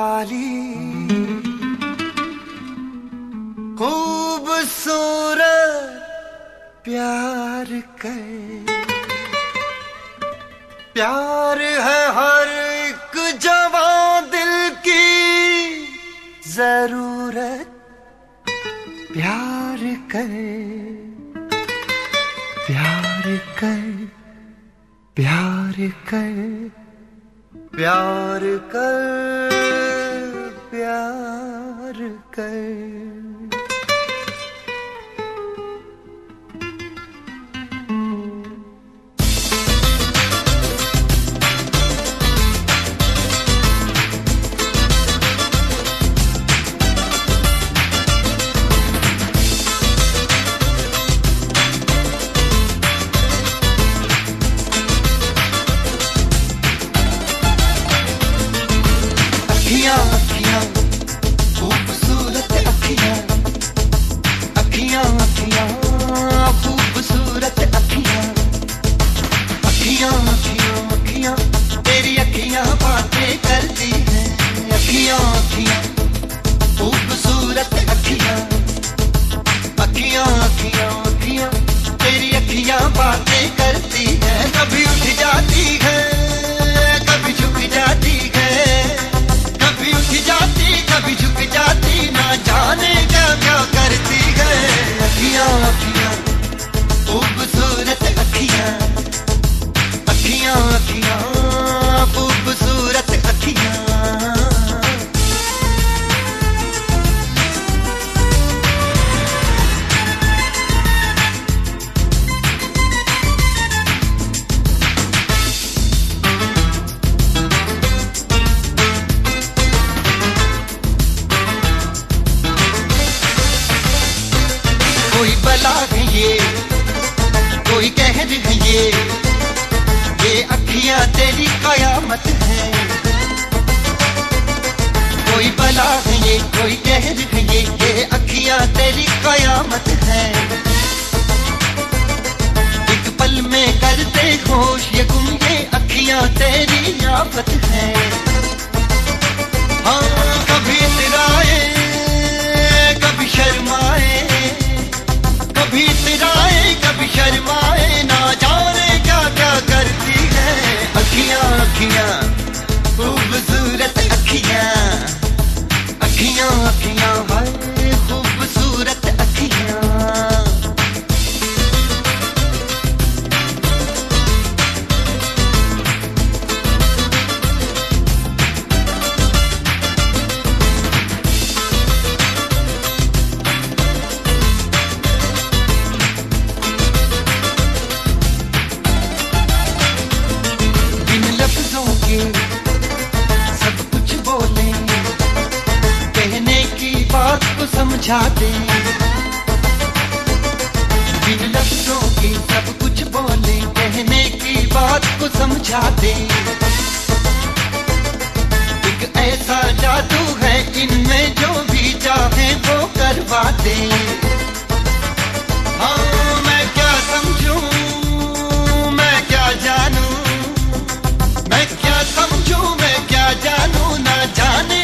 वाली खूबसूरत प्यार है हर एक जवां दिल की जरूरत। प्यार कर प्यार कर प्यार कर प्यार कर प्यार कर। अखियां खूबसूरत अखियां, अखियां अखियां खूबसूरत अखियां, अखियां अखियां अखियां तेरी अखियां बातें करती हैं। अखियां अखियां खूबसूरत अखियां, अखियां अखियां अखियां तेरी अखियां बातें करती हैं। कभी उठ जाती है कभी झुक जाती है, कभी उठ जाती कभी झुक जाती, ना जाने क्या क्या करती है। अखियां अखियां खूबसूरत अखियां, अखियां अखियां खूबसूरत अखियां। कोई बला है कोई कहर है ये अखियां तेरी कयामत है। कोई बला है कोई कहर है ये अखियां तेरी कयामत है। एक पल में करते होश ये गुम ये अखियां तेरी आफत है। हाँ कभी इतराए कभी शर्माए, कभी इतराए कभी शर्माए, ना जाने क्या क्या करती है। अखियां अखियां खूबसूरत अखियां, अखियां अखियां हाय खूबसूरत अखियां। सब कुछ बोले कहने की बात को समझा दे, बिन लफ्जों के सब कुछ बोले कहने की बात को समझा दे। एक ऐसा जादू है इनमें जो भी चाहे वो करवा दे। हाँ मैं क्या समझूं मैं क्या जानूं, मैं क्या समझूं मैं क्या जानूं, ना जाने